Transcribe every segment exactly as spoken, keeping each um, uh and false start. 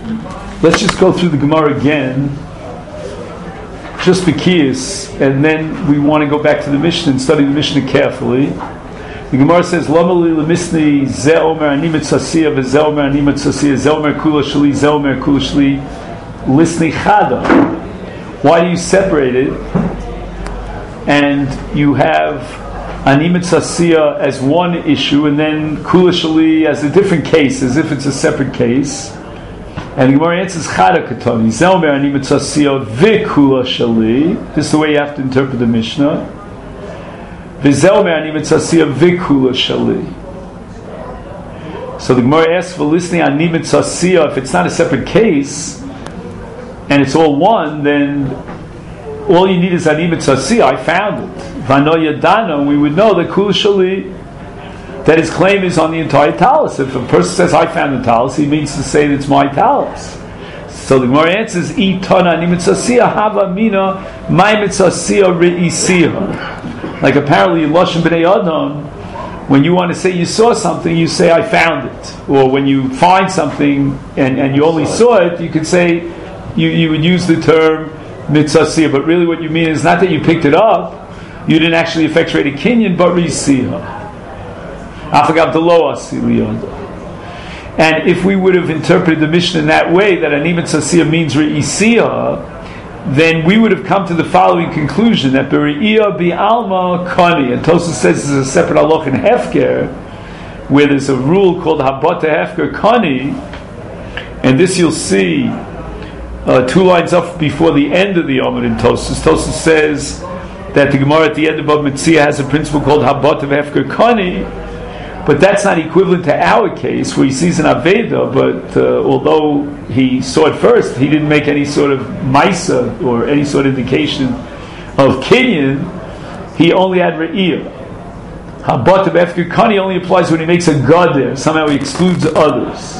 let's just go through the Gemara again, just Bekiyas, and then we want to go back to the Mishnah and study the Mishnah carefully. The Gemara says, Lama li lemisni ze omer ani mitzasiya v'ze omer ani mitzasiya ze omer kula shli ze omer kula shli lisni chada. Why do you separate it? And you have ani mitzasiya as one issue, and then kula shli as a different case, as if it's a separate case. And the Gemara answers, Chada katani ze omer ani mitzasiya v'kula shli. This is the way you have to interpret the Mishnah. So the Gemara asks for listening on Ani Mitzasiya. If it's not a separate case and it's all one, then all you need is Ani Mitzasiya. I found it. Vano Yadana, we would know that Kula Shali, that his claim is on the entire talus. If a person says, I found the talus, he means to say that it's my talus. So the Gemara answers, Itana Ani Mitzasiya Hava Mina My Mitzasiya Re'isiya. Like apparently in Lashon B'nai Adam, when you want to say you saw something, you say I found it. Or when you find something and, and you only saw it, you could say, you, you would use the term mitzasiyah. But really what you mean is not that you picked it up, you didn't actually effectuate a kinyan, but risiyah. Afagav delo asiyah. And if we would have interpreted the Mishnah in that way, that ani mitzasiyah means risiyah, then we would have come to the following conclusion, that B're'iyah bi'alma kani, and Tosfos says there's a separate halach in Hefker, where there's a rule called Habata Hefker Kani, and this you'll see uh, two lines up before the end of the Yomad in Tosfos. Tosfos says that the Gemara at the end of Bava Metzia has a principle called Habata Hefker Kani, but that's not equivalent to our case where he sees an Aveda, but uh, although he saw it first, he didn't make any sort of Maisa or any sort of indication of Kinyan, he only had Re'iyah. Habat of Efker Kani only applies when he makes a God there, somehow he excludes others.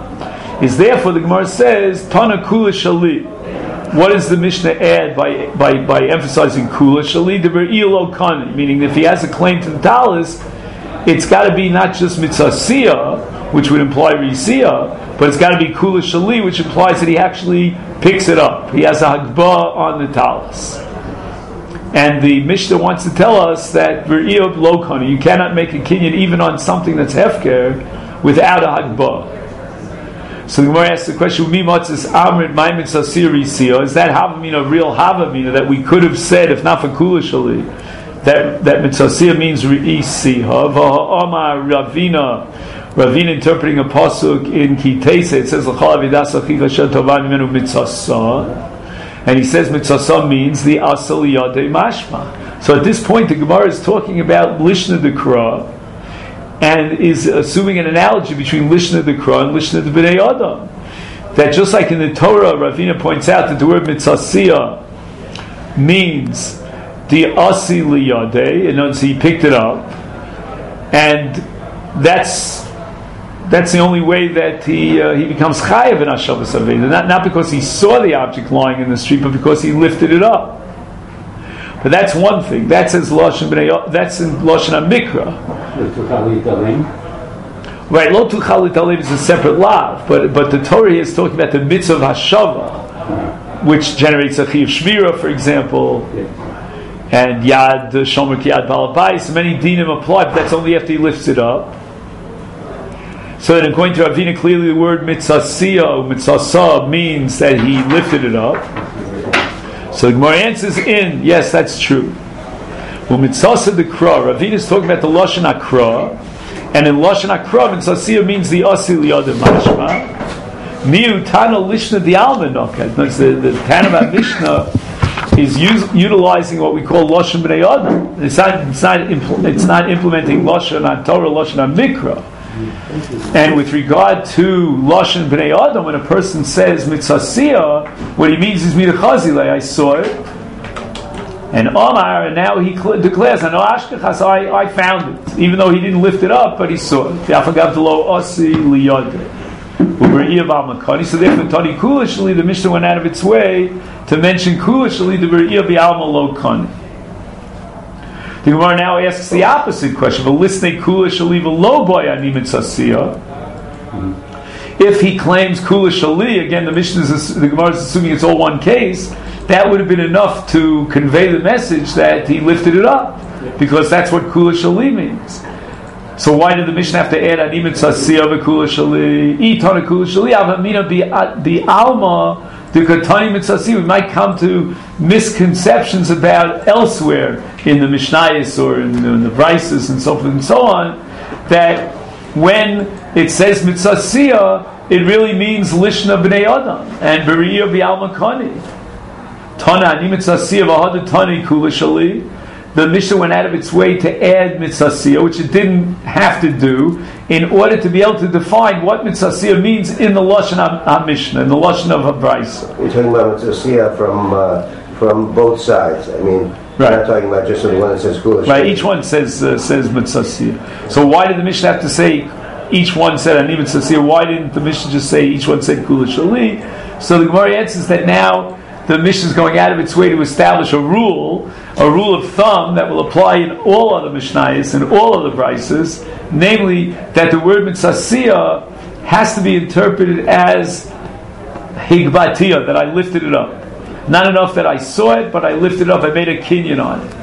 Is therefore, the Gemara says, Tana Kula Shali. What does the Mishnah add by, by, by emphasizing Kula Shali? The Re'iyah Lo Kani, meaning if he has a claim to the Talis, it's got to be not just mitzasiyah, which would imply risiyah, but it's got to be kula shali, which implies that he actually picks it up. He has a hagbah on the talis. And the Mishnah wants to tell us that v'r'iyah lo kani, you cannot make a kinyan even on something that's hefker without a hagbah. So the Gemara asks the question, Mi matzis amrit my mitzasiyah risiyah, is that havamina, real havamina, that we could have said, if not for kula shali, that that mitzasiyah means re'isiha. V'ha'amar Ravina, Ravina interpreting a pasuk in Kitese, it says l'chal avidas achika shen tova mimenu mitzasah, and he says mitzasah means the asal yadei mashma. So at this point the Gemara is talking about Lishna Dekra and is assuming an analogy between Lishna Dekra and Lishna de B'nai Adam, that just like in the Torah, Ravina points out that the word mitzasiyah means the asi liyadeh, and notice he picked it up, and that's that's the only way that he uh, he becomes chayav in hashavas aveda, not not because he saw the object lying in the street, but because he lifted it up. But that's one thing. That's as lashon b'nei. That's in lashon hamikra. Right, lo tuchal l'talev is a separate lav, but but the Torah here is talking about the mitzvah of hashava, which generates a chiyuv shmira, for example. And Yad Shomer Ki Yad Balabais, many dinim apply, but that's only after he lifts it up. So then, according to Ravina, clearly the word mitzasiyah, mitzasah, means that he lifted it up. So the Gemara answers in, yes, that's true. Well, mitzasah dekra, Ravina is talking about the lashon akra, and in lashon akra, mitzasiyah means the asil yadem mashma. Miu tana lishna di alma nokat. The the Tanna Mishnah is use, utilizing what we call Lashon B'nai Adam. It's not, it's not, impl- it's not implementing Lashon on Torah, Lashon on Mikra. And with regard to Lashon B'nai Adam, when a person says Mitzasiyah, what he means is Midachazile, I saw it. And Omar, and now he cl- declares, I know Ashkechas, I, I found it. Even though he didn't lift it up, but he saw it. So therefore, Tani Kula Shali, the Mishnah went out of its way to mention Kula Shali, the B'r'iyah B'alma Lo Kani. The Gemara now asks the opposite question. But listen, Kula Shali V'lo Boy Ani Mitzasiyah. if he claims Kula Shali, again the Mishnah is, the Gemara is assuming it's all one case, that would have been enough to convey the message that he lifted it up, because that's what Kula Shali means. So why did the Mishnah have to add Ani Mitzasiyah v'Kula Shali? Itana Kula Shali avamina bi alma the Katani Mitzasiyah. We might come to misconceptions about elsewhere in the Mishnayos or in the, in the Brises and so forth and so on, that when it says Mitzasiyah, it really means Lishna B'nei Adam and B'riyah B'Alma Kani. Tana Ani Mitzasiyah v'Hada Tani Kula Shali. The Mishnah went out of its way to add Mitzasiyah, which it didn't have to do, in order to be able to define what Mitzasiyah means in the Lashon HaMishnah, in the Lashon of HaBraisa. We're talking about Mitzasiyah from uh, from both sides. I mean, right. We're not talking about just the one that says Kula. Right, each one says uh, says Mitzasiyah. So why did the Mishnah have to say each one said Ani Mitzasiyah? Why didn't the Mishnah just say each one said Kula Shali? So the Gemara answers that now the Mishnah is going out of its way to establish a rule, a rule of thumb that will apply in all other Mishnayos and all other Brises, namely that the word Mitzasiyah has to be interpreted as Higbatiyah, that I lifted it up. Not enough that I saw it, but I lifted it up, I made a kinyan on it.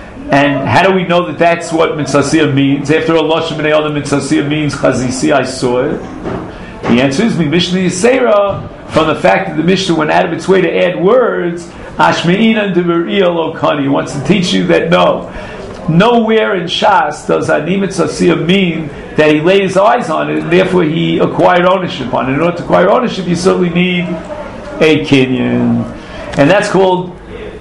And how do we know that that's what Mitzasiyah means? After all, Lashon B'nei Adam Mitzasiyah means Chazisi, I saw it. The answer is Mishnah Yisera, from the fact that the Mishnah went out of its way to add words, Ashme'inan Deveriyah Lokani. He wants to teach you that no, nowhere in Shas does Ani Mitzasiyah mean that he laid his eyes on it, and therefore he acquired ownership on it. In order to acquire ownership, you certainly need a kinyan, and that's called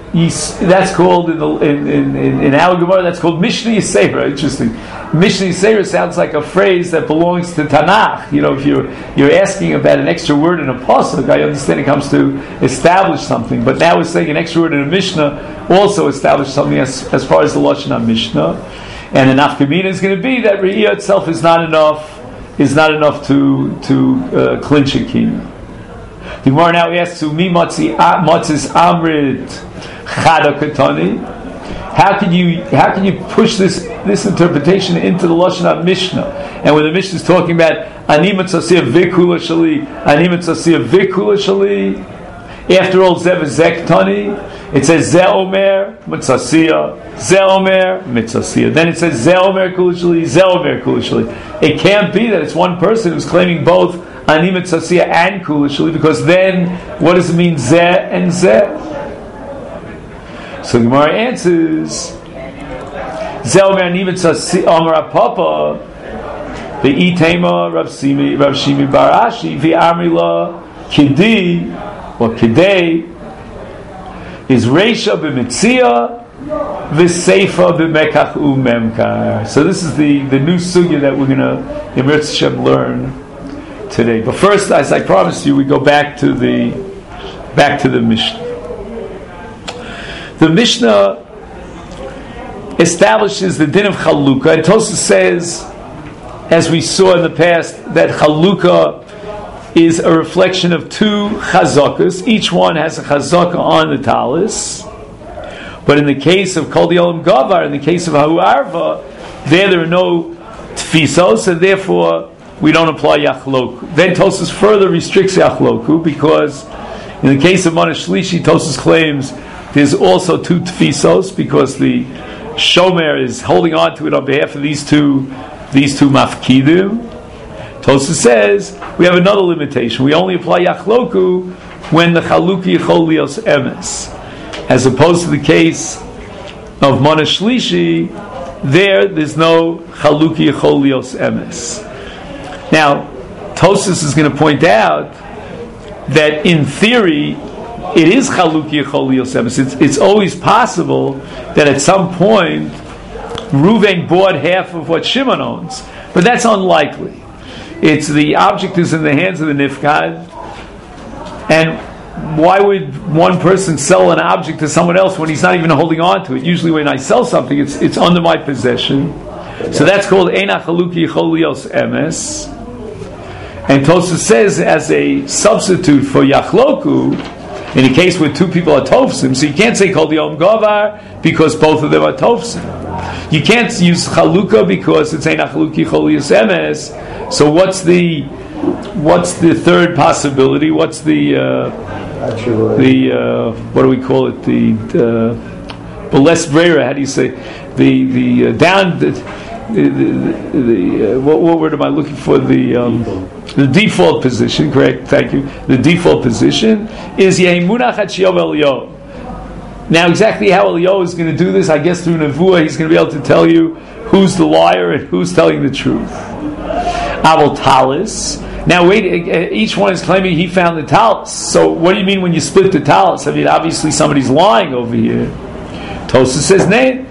that's called in the in in, in, in our Gemara, that's called Mishnah Yisera. Interesting. Mishnah Yisera sounds like a phrase that belongs to Tanakh. You know, if you're you're asking about an extra word in a pasuk, I understand it comes to establish something. But now we're saying an extra word in a Mishnah also establishes something as, as far as the Lashon HaMishnah. And the nafkamina is going to be that Re'iyah itself is not enough is not enough to to uh, clinch a kinyan. The Gemara now asks, "Mi matzi matzis amrit chada katani." How can you how can you push this this interpretation into the Lashon HaMishnah? And when the Mishnah is talking about Ani Mitzasiyah v'Kula Shali, Ani Mitzasiyah v'Kula Shali, after all Zev Zek Tani, it says Ze Omer Mitzasiyah, Ze Omer Mitzasiyah. Then it says Ze Omer Kula Shali, Ze Omer Kula Shali. It can't be that it's one person who's claiming both Ani Mitzasiyah and Kula Shali, because then what does it mean Ze and Ze? So the Gemara answers, Zelmer Nivitzah Amar Papa, the Itema Rav Shimi Rav Shimi Barashi v'Amrila Kidi or Kidei is Reisha b'Mitzia v'Seifa b'Mekach u'Memkar. So this is the, the new sugya that we're going to in Mirz Hashem learn today. But first, as I promised you, we go back to the back to the Mishnah. The Mishnah establishes the din of Chalukah, and Tosafos says, as we saw in the past, that Chalukah is a reflection of two chazakas. Each one has a chazaka on the talis. But in the case of Kol Yolam Gavar, in the case of Hahu Arva, there there are no tfisos, and therefore we don't apply Yachloku. Then Tosafos further restricts Yachloku, because in the case of Mana Shlishi, Tosafos claims there's also two tfisos, because the shomer is holding on to it on behalf of these two these two mafkidim. Tosafos says we have another limitation. We only apply yachloku when the chaluki yichol lios emes, as opposed to the case of Mana Shlishi. There, there's no chaluki yichol lios emes. Now, Tosafos is going to point out that in theory, it is Chaluki Yechol Lios Emes. It's, it's always possible that at some point Reuven bought half of what Shimon owns, but that's unlikely. It's the object is in the hands of the nifkad, and why would one person sell an object to someone else when he's not even holding on to it? Usually, when I sell something, it's it's under my possession. So that's called Eina Chaluki Yechol Lios Emes. And Tosafos says, as a substitute for Yachloku, in a case where two people are tofsim, so you can't say Kol Yom Gavar because both of them are tofsim. You can't use Chalukah because it's Eina Chaluki Chol Yos Emes. So what's the what's the third possibility? What's the uh, the uh, what do we call it? The uh, Beles Brera. How do you say the the uh, down the the, the, the uh, what, what word am I looking for? The um, the default position. Correct. Thank you. The default position is Yehimunach Hachiyav Eliyahu. Now, exactly how Eliyahu is going to do this, I guess through Nevuah, he's going to be able to tell you who's the liar and who's telling the truth. Aval Talis. Now, wait, each one is claiming he found the Talis. So, what do you mean when you split the Talis? I mean, obviously somebody's lying over here. Tosa says, Nay,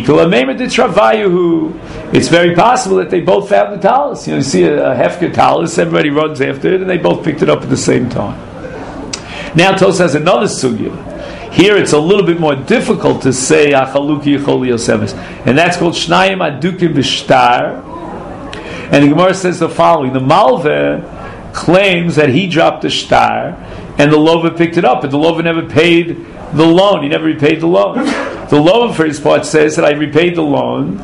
it's very possible that they both found the Talis. You know, you see a, a Hefker Talis, everybody runs after it, and they both picked it up at the same time. Now, Tosa has another sugya. Here it's a little bit more difficult to say Achaluki Yechol Yosemis, and that's called Shnayim Adukim B'Shtar. And the Gemara says the following: the Malveh claims that he dropped the shtar, and the Lova picked it up, but the Lova never paid the loan. He never repaid the loan. The Lova, for his part, says that I repaid the loan,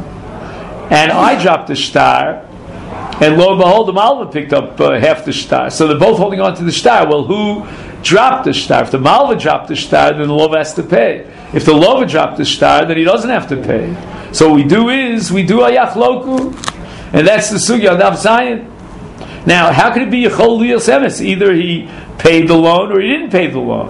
and I dropped the shtar, and lo and behold, the Malveh picked up uh, half the shtar. So they're both holding on to the shtar. Well, who dropped the shtar? If the Malveh dropped the shtar, then the Lova has to pay. If the Lova dropped the shtar, then he doesn't have to pay. So what we do is, we do a yachloku, and that's the sugya of Daf Zayin. Now, how could it be Yechol Lios Emes? Either he paid the loan or he didn't pay the loan.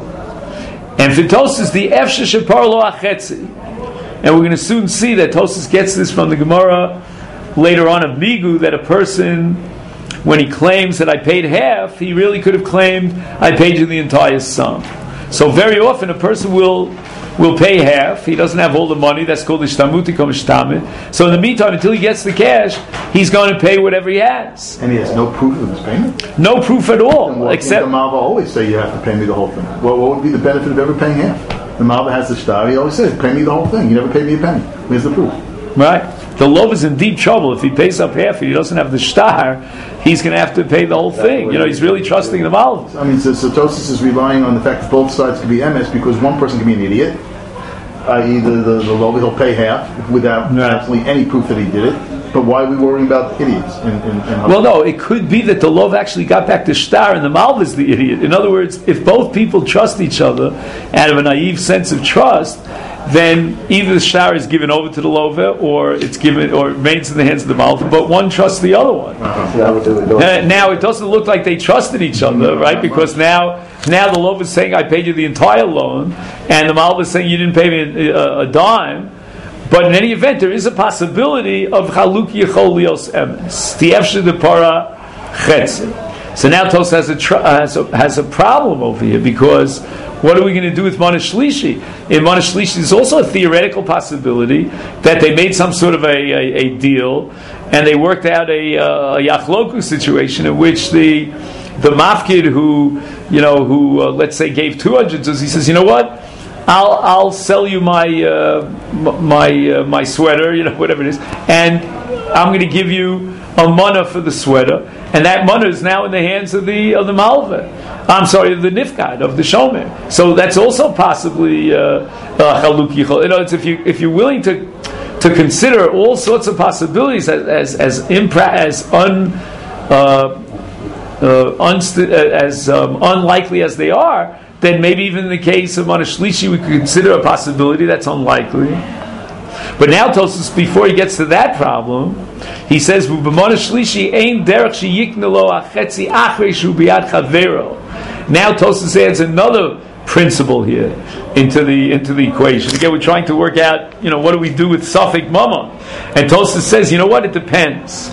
And for Tosas, the Efshe Shepar Lo Achetzi. And we're going to soon see that Tosas gets this from the Gemara later on of Migu, that a person, when he claims that I paid half, he really could have claimed I paid you the entire sum. So very often a person will will pay half. He doesn't have all the money. That's called the shtamuti komishtamit. So in the meantime, until he gets the cash, he's going to pay whatever he has. And he has no proof of his payment? No proof at all. And what except the Malva always say you have to pay me the whole thing. Well, what would be the benefit of ever paying half? The Malva has the shtar. He always says, pay me the whole thing. You never paid me a penny. Where's the proof? Right. The Lov is in deep trouble. If he pays up half and he doesn't have the shtar, he's going to have to pay the whole thing. You know, he's really trusting the Malva. I mean, so, so Tosis is relying on the fact that both sides can be M S because one person can be an idiot, that is, the, the, the Lov, he'll pay half without right. absolutely any proof that he did it. But why are we worrying about idiots? In, in, in well, no, it could be that the Lov actually got back to shtar and the Malva is the idiot. In other words, if both people trust each other out of a naive sense of trust, then either the shtar is given over to the Lova or it's given or remains in the hands of the Malva, but one trusts the other one. Uh-huh. Uh, now it doesn't look like they trusted each other, right? Because now now the Lova is saying I paid you the entire loan, and the Malva is saying you didn't pay me a, a dime. But in any event, there is a possibility of Chaluk Yechol Lios Emes. The Efshe de Para Chetze. So now Tos has a, tr- has a has a problem over here, because what are we going to do with Mana Shlishi? In Mana Shlishi, there's also a theoretical possibility that they made some sort of a, a, a deal, and they worked out a, a Yachloku situation in which the the Mafkid who you know who uh, let's say gave two hundred, he says, you know what? I'll I'll sell you my uh, my uh, my sweater, you know, whatever it is, and I'm going to give you a mana for the sweater, and that mana is now in the hands of the of the Malva. I'm sorry, of the Nifkad, of the Shomer. So that's also possibly Chaluk Yichol. You know, it's if you if you're willing to to consider all sorts of possibilities as as as, impra- as un uh, uh, unst- as um, unlikely as they are, then maybe even in the case of Mana Shlishi we could consider a possibility that's unlikely. But now Tosfos, before he gets to that problem, he says, "B'Mana Shlishi ein derech sheyikna lo achetzi achrei shu biyad chavero." Now Tosfos adds another principle here into the into the equation. Again, we're trying to work out, you know, what do we do with Safek Mammon? And Tosfos says, you know what? It depends.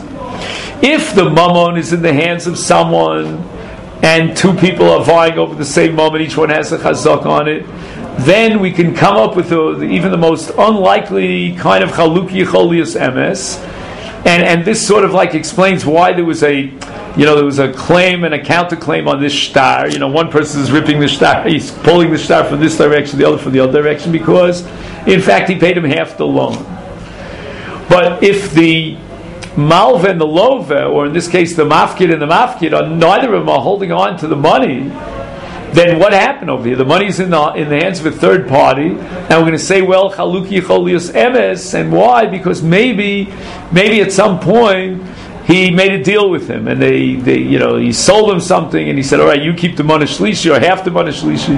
If the Mammon is in the hands of someone, and two people are vying over the same moment, each one has a chazak on it, then we can come up with the, the, even the most unlikely kind of Chaluk Yichol Lios Emes, and and this sort of like explains why there was a, you know, there was a claim and a counterclaim on this shtar. You know, one person is ripping the shtar, he's pulling the shtar from this direction, the other from the other direction, because in fact he paid him half the loan. But if the Malva and the Lova, or in this case the Mafkid and the Mafkid, are neither of them are holding on to the money, then what happened over here? The money's in the in the hands of a third party, and we're going to say, well, Chaluk Yichol Lios Emes, and why? Because maybe, maybe at some point he made a deal with him, and they, they, you know, he sold him something, and he said, "All right, you keep the money shlishi or half the money shlishi."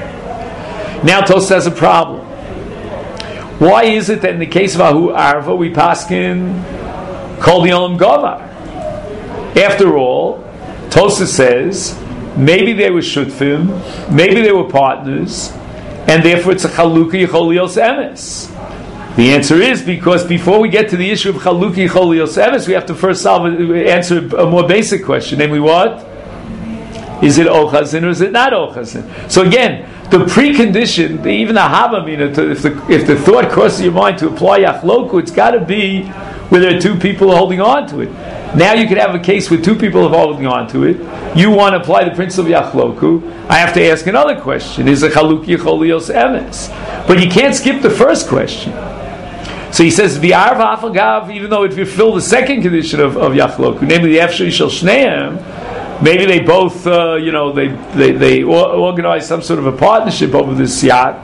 Now Tosfos has a problem. Why is it that in the case of Ahu Arva we paskin kol yolam gavar? After all, Tosfos says maybe they were shutfim, maybe they were partners, and therefore it's a chalukah yichol lios emes. The answer is because before we get to the issue of chalukah yichol lios emes, we have to first solve answer a more basic question, namely what? Is it ochazin or is it not ochazin? So again, the precondition, even the havamina, if the if the thought crosses your mind to apply yachloku, it's got to be where there are two people holding on to it. Now you could have a case with two people holding on to it. You want to apply the principle of yachloku. I have to ask another question: is it chalukah yichol lios emes? But you can't skip the first question. So he says, "V'arv ha'afagav," even though if you fill the second condition of, of yachloku, namely the efshei shel shneim, maybe they both, uh, you know, they they they organize some sort of a partnership over this yacht.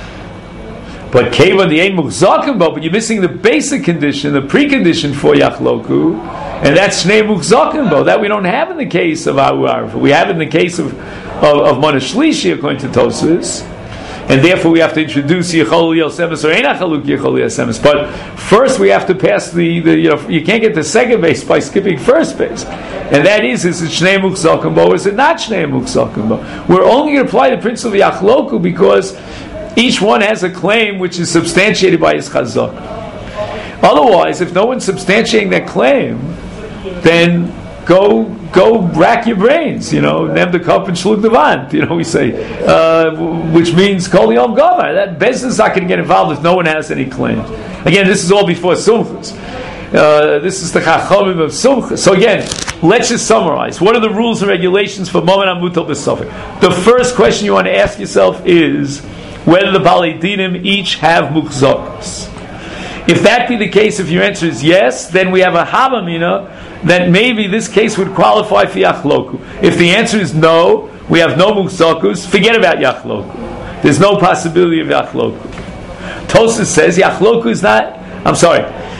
But keva the ein muchzakim bo, but you're missing the basic condition, the precondition for yachloku, and that's shnei muchzakim bo. That we don't have in the case of Ahu Arva. We have it in the case of of, of Mana Shlishi, according to Tosfos. And therefore we have to introduce Yichol Lios Emes or Eina Chaluk Yichol Lios Emes. But first we have to pass the, the, you know, you can't get the second base by skipping first base. And that is, is it Shnei Muchzakim Bo or is it not Shnei Muchzakim Bo? We're only going to apply the principle of Yachloku because each one has a claim which is substantiated by his Chazak. Otherwise, if no one's substantiating that claim, then go go rack your brains, you know, nem the cup and shlug the vant, you know, we say, uh, which means kol yom gavar. That business is not going to get involved if no one has any claims. Again, this is all before Sumchus. Uh, this is the chachamim of Sumchus. So again, let's just summarize. What are the rules and regulations for Momen HaMutal B'Sofek? The first question you want to ask yourself is whether the Balei Dinim each have muchzokos. If that be the case, if your answer is yes, then we have a havamina that maybe this case would qualify for yachloku. If the answer is no, we have no muchzokus, forget about yachloku. There's no possibility of yachloku. Tosfos says yachloku is not, I'm sorry,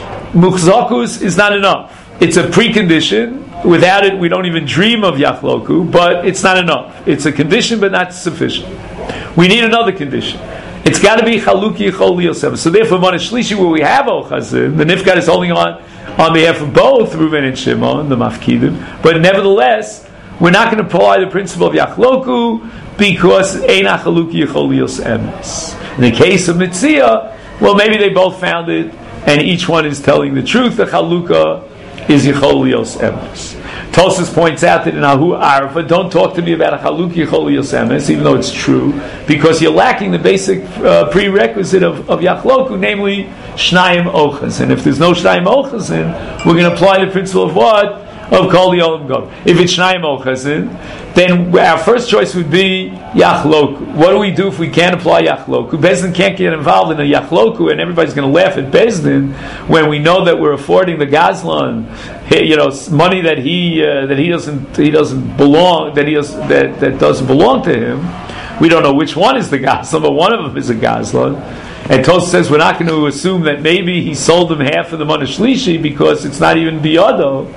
muchzokus is not enough. It's a precondition. Without it, we don't even dream of yachloku, but it's not enough. It's a condition, but not sufficient. We need another condition. It's got to be chalukah yichol lios emes. So therefore, Mana Shlishi, where we have ochazim, the nifgad is holding on on behalf of both Reuven and Shimon, the mafkidim. But nevertheless, we're not going to apply the principle of yachloku because eina chalukah yichol lios emes. In the case of Mitzia, well, maybe they both found it, and each one is telling the truth. The chalukah is yichol lios emes. Tosfos points out that in Ahu Arva, don't talk to me about a chalukah yichol lios emes, even though it's true, because you're lacking the basic uh, prerequisite of, of yachloku, namely shnayim ochas. And if there's no shnayim ochas, we're going to apply the principle of what? Of kol yolam gav. If it's shnayim ochas, then our first choice would be yachloku. What do we do if we can't apply yachloku? Bezdin can't get involved in a yachloku, and everybody's going to laugh at Bezdin when we know that we're affording the gazlan, you know, money that he uh, that he doesn't he doesn't belong that he does, that that doesn't belong to him. We don't know which one is the gazlan, but one of them is a gazlan. And Tosfos says we're not going to assume that maybe he sold him half of the Mana Shlishi because it's not even biyado.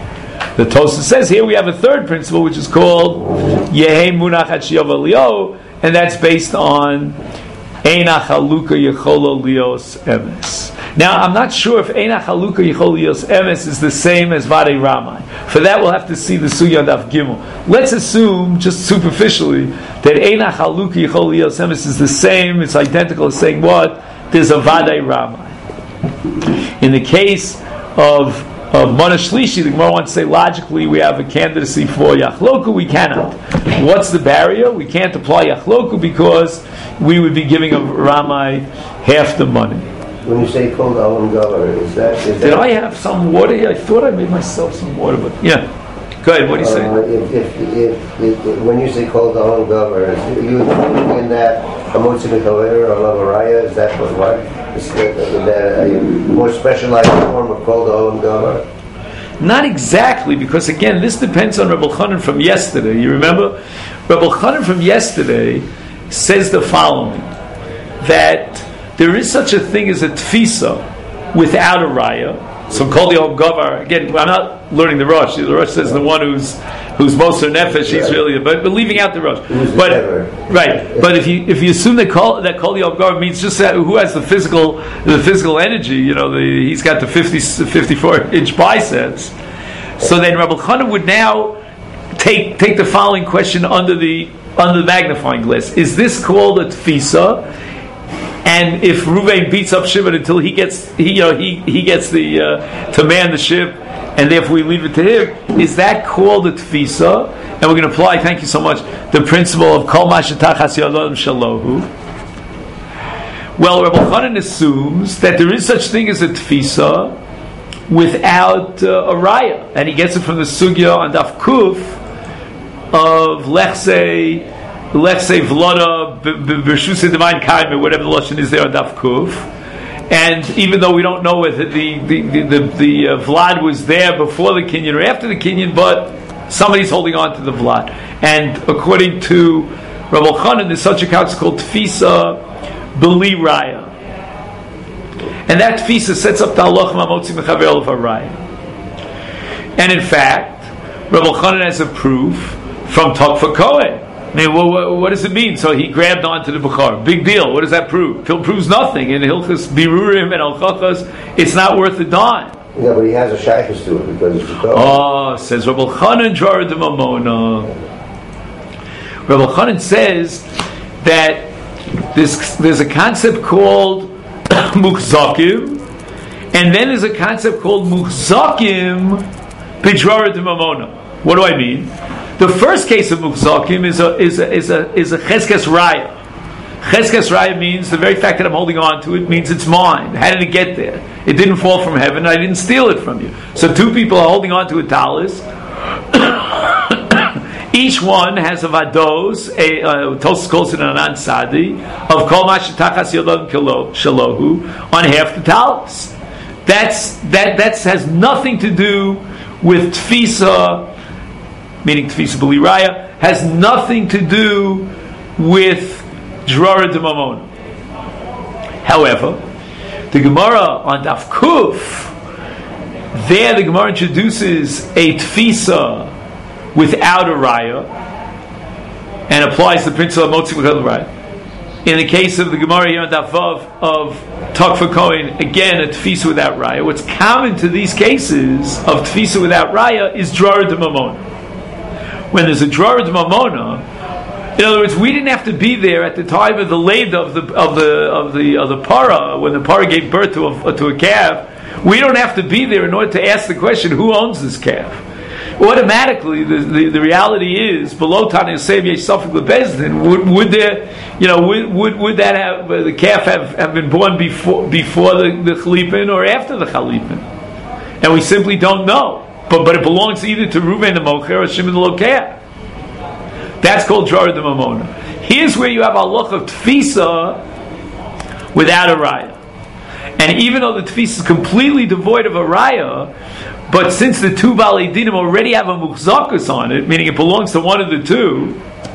The Tosfos says here we have a third principle which is called Yehei Munach Hatshiyav Elio, and that's based on Eina Chalukah Yichol Lios Emes. Now I'm not sure if Eina Chalukah Yichol Lios Emes is the same as Vadei Ramai. For that we'll have to see the Sugya Daf Gimel. Let's assume, just superficially, that Eina Chalukah Yichol Lios Emes is the same, it's identical as saying what? There's a Vadei Ramai. In the case of of Mana Shlishi, the Gemara wants to say logically we have a candidacy for Yachloku, we cannot. What's the barrier? We can't apply Yachloku because we would be giving a Ramai half the money. When you say Kol Olam Gavar, is that... Is Did that, I have some water here? I thought I made myself some water, but yeah. Go ahead, what do you say? Uh, if, if, if, if, if, when you say Kol Olam Gavar, are you including in that Hamotzi Mikaver or Lavaraya? Is that what? what? Is that, that a more specialized form of Kol Olam Gavar? Not exactly, because again, this depends on Rebbe Chanan from yesterday. You remember? Rebbe Chanan from yesterday says the following, that there is such a thing as a tfisa without a raya, So Kol Yom Gavar, again, I'm not learning the Rosh. The Rosh says the one who's who's most nefesh, he's Right. really, but, but leaving out the Rosh. Who's the But never? right, but if you if you assume that Kol that Kol Yom Gavar means just that who has the physical the physical energy, you know, the, he's got the fifty, fifty-four inch biceps. So then Rabbi Chana would now take take the following question under the under the magnifying glass: is this called a tfisa? And if Ruvain beats up Shimon until he gets he you know he, he gets the uh, to man the ship, and therefore we leave it to him, is that called a tfisa? And we're going to apply, thank you so much, the principle of kol ma shetachas yadam shalohu. Well, Rabbi Chanan assumes that there is such thing as a tfisa without uh, a raya, and he gets it from the sugya on Daf Kuf of lechsei lechsei vloda b'rshusei divine kaime, whatever the lashon is there on Daf Kuf. And even though we don't know whether the the the, the, the uh, vlad was there before the kinyan or after the kinyan, but somebody's holding on to the vlad. And according to Rabbi Chanan, there's such a concept called tfisa b'li raya. And that tfisa sets up the halach ma'motzi mechaver of a raya. And in fact, Rabbi Chanan has a proof from Tokfa Kohen. I mean, what, what, what does it mean? So he grabbed onto the Bukhar. Big deal. What does that prove? It proves nothing. In Hilchas Birurim and Al-Chachas, it's not worth a dime. Yeah, but he has a shaykhus to it because it's a Kohen. Oh, says Rabbi Chanan Jar de Mamona. Rabbi Chanan says that there's, there's a concept called Muchzakim, and then there's a concept called Muchzakim B'Drar de Mamona. What do I mean? The first case of Muchzakim is a is a is a is a Cheskes Raya. Cheskes Raya means the very fact that I'm holding on to it means it's mine. How did it get there? It didn't fall from heaven. I didn't steal it from you. So two people are holding on to a talis. Each one has a vados, a uh, Tosfos calls it an anan sadi of kol ma shetachas yodam shalohu on half the talis. That's that that has nothing to do with tfisa, meaning tfisa b'li raya, has nothing to do with drara de mamona. However, the Gemara on Daf Kuf, there the Gemara introduces a tfisa without a raya and applies the principle of motzi without a raya. In the case of the Gemara here on Daf Vav of Tokfa Kohen, again a tfisa without raya. What's common to these cases of tfisa without raya is drara de mamona. When there's a drara de mamona, in other words, we didn't have to be there at the time of the leda of the of the of the of the para when the para gave birth to a to a calf. We don't have to be there in order to ask the question, who owns this calf? Automatically, the, the, the reality is below Tanya Seviye Suffolk Lebezdin. Would would there, you know, would would, would that have uh, the calf have, have been born before before the, the Chalipin or after the Chalipin? And we simply don't know. But but it belongs either to Reuven the Mocher or Shimon the Lokeh. That's called Drara de Mamona. Here's where you have a look of Tfisa without a raya. And even though the Tfisa is completely devoid of a raya, but since the two Baalei Dinim already have a Muchzakus on it, meaning it belongs to one of the two,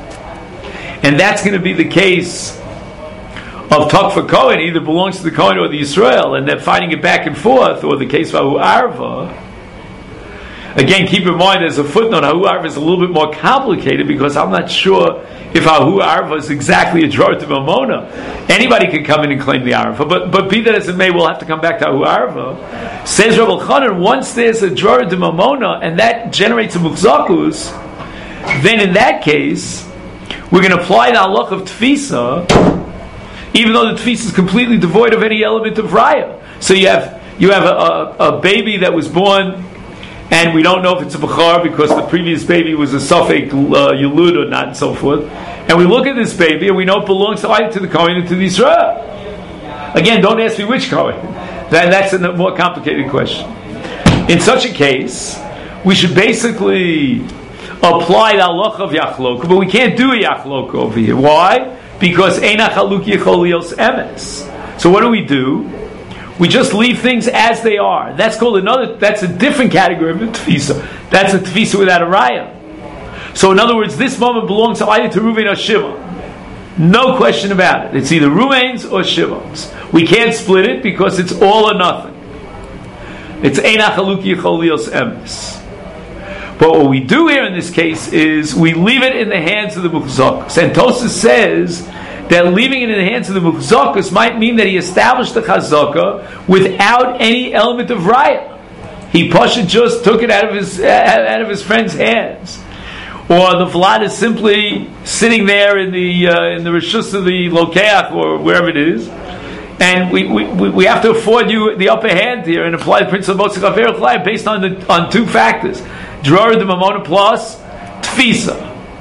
and that's going to be the case of Tokfa Kohen, either belongs to the Kohen or the Yisrael, and they're fighting it back and forth, or the case of Ahu Arva. Again, keep in mind, as a footnote, Ahu Arva is a little bit more complicated because I'm not sure if Ahu Arva is exactly a Drara de Mamona. Anybody can come in and claim the Arva, but but be that as it may, we'll have to come back to Ahu Arva. Says Rabbi Chanan, once there's a Drara de Mamona and that generates a Muchzakus, then in that case, we're going to apply the halach of Tfisa, even though the Tfisa is completely devoid of any element of Raya. So you have you have a, a, a baby that was born, and we don't know if it's a Bechar because the previous baby was a Safek uh, Yulud or not, and so forth. And we look at this baby and we know it belongs either to the Kohen or to the Israel. Again, don't ask me which Kohen. That, that's a more complicated question. In such a case, we should basically apply the halach of Yachlok, but we can't do a Yachlok over here. Why? Because Eina Chaluk Yechol Lios Emes. So what do we do? We just leave things as they are. That's called another, that's a different category of a tfisa. That's a tfisa without a raya. So in other words, this moment belongs to either to Reuven or Shimon. No question about it. It's either Reuven's or Shimon's. We can't split it because it's all or nothing. It's Eina Chaluki Cholios Emes. But what we do here in this case is we leave it in the hands of the Muchzokos. And Tosas says that leaving it in the hands of the Muchzokos might mean that he established the Chazaka without any element of Raya. He Pasha just took it out of his out of his friend's hands. Or the Vlad is simply sitting there in the uh, in the Rishus of the Lokeach or wherever it is, and we, we, we have to afford you the upper hand here and apply the principle of Moshe Chaver based on the on two factors: Dror the Mamona plus Tfisa.